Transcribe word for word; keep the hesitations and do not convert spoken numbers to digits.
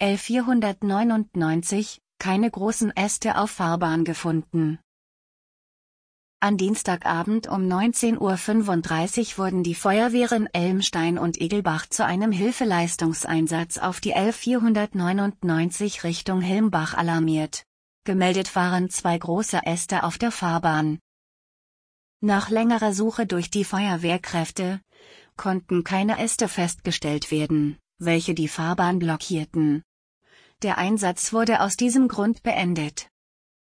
L vierhundertneunundneunzig, keine großen Äste auf Fahrbahn gefunden. An Dienstagabend um neunzehn Uhr fünfunddreißig wurden die Feuerwehren Elmstein und Igelbach zu einem Hilfeleistungseinsatz auf die L vierhundertneunundneunzig Richtung Hilmbach alarmiert. Gemeldet waren zwei große Äste auf der Fahrbahn. Nach längerer Suche durch die Feuerwehrkräfte konnten keine Äste festgestellt werden, welche die Fahrbahn blockierten. Der Einsatz wurde aus diesem Grund beendet.